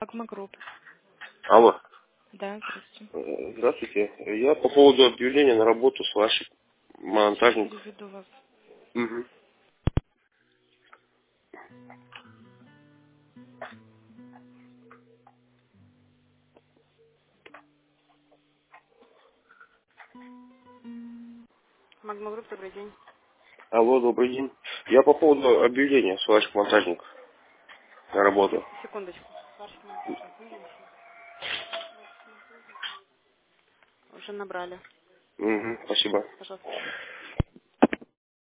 Магмагрупп. Алло. Да, здравствуйте. Здравствуйте. Я по поводу объявления на работу с вашим монтажником. Переведу вас. Угу. Магмагрупп, добрый день. Алло, добрый день. Я по поводу объявления с вашим монтажником на работу. Секундочку. Сварщик монтажник нужен еще? Уже набрали. Угу, спасибо. Пожалуйста.